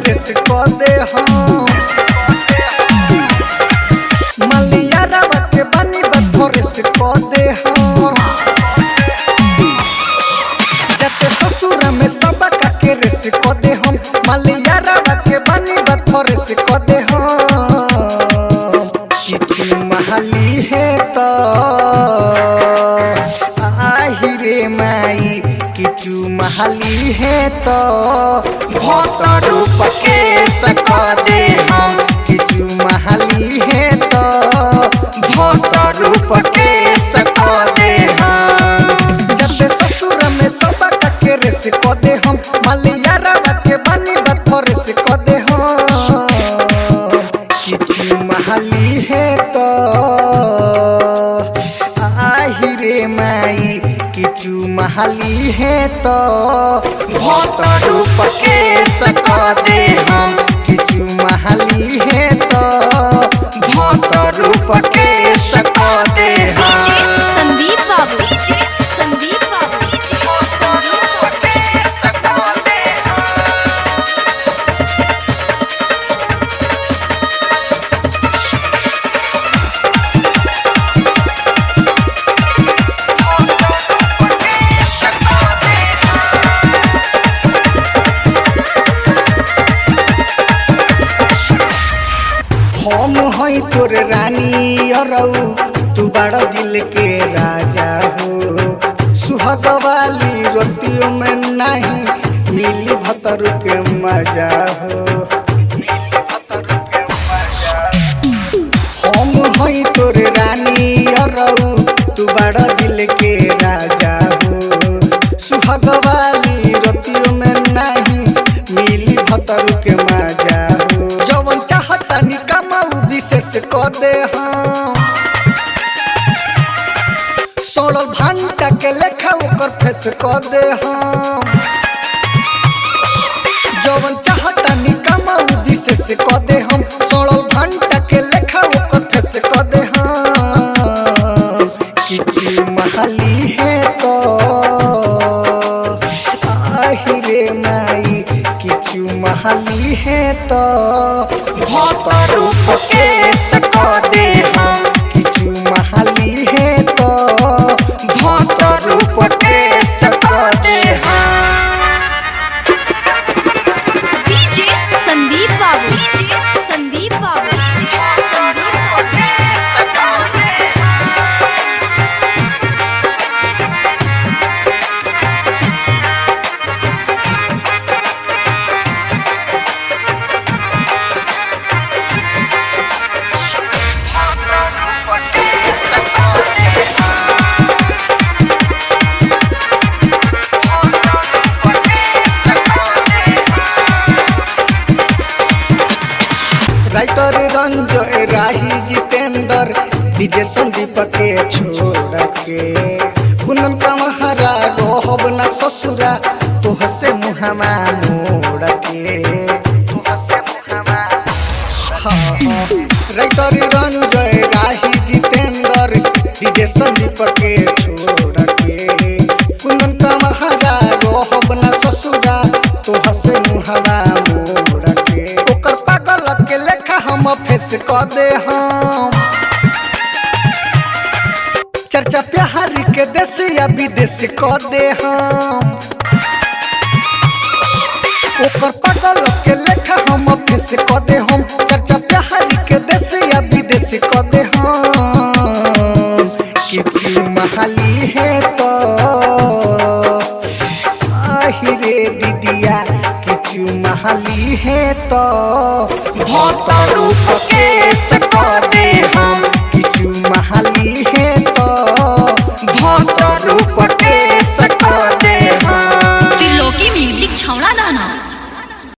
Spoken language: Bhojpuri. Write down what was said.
रेस को दे हम मलिया रवा के बनी बथो रेस को दे हम जते ससुर में सब के रेस को दे हम मलिया रवा के बनी बथो रेस को दे हम किचु महली है तो आहिरे माई किचु महली है तो भक्त रूप के सको दे हम किचु महली है तो भक्त रूप के सको दे हम जब ससुर में सब के रेस को दे हम मलिया रवा के बनी बथो रेस को दे हम किचु महली है तो आहिरे माई किचु महली है तो भक्त रूप के सको दे हम किचु महली है तो भक्त रूप के सको दे हम संदीप बाबू संदीप बाबू भक्त रूप के सको दे हम हई तोर रानी अरऊ तू बड़ा दिल के राजा हो सुहाग वाली रोटियों में नहीं मिली भतर के मजा हो मिली भतर के मजा हम हई तोर रानी अरऊ तू बड़ा दिल के राजा हो सुहाग वाली रोटियों में नहीं मिली भतर के मजा हो जवन चाहता निकमाऊ विशेष को दे हम सोलह घंटा के लेखा ओकर फेस को दे हम जवन चाहता निकमाऊ विशेष को दे हम सोलह घंटा के लेखा ओकर फेस को दे हम किचु महली है तो आहिरे माई किचु महली है तो भक्त रूप के सको दे हम किचु महली है तो भक्त रूप के सको दे हम डीजे संदीप बाबू संदीप बाबू भक्त रूप के सको दे राइटर रंजय राही जितेंद्र डीजे संदीप के छोड़ के कुंदन कमहरा रोहब न ससुरा तोह से मुहमा मोड़ के तोह से मुहमा राइटर रंजय राही जितेंद्र डीजे संदीप के छोड़ के कुंदन कमहरा रोहब न ससुरा तोह से मुहमा मोड़ के ओकर पागल के लेखा हम फेस को दे हम चर्चा प्यार के देश या विदेश को दे हम ओकर पागल के लेखा हम फेस को दे हम चर्चा प्यार के देश या विदेश को दे हम किचु महली है तो आहिरे दीदिया किचु महली है तो भक्त रूप के सको दे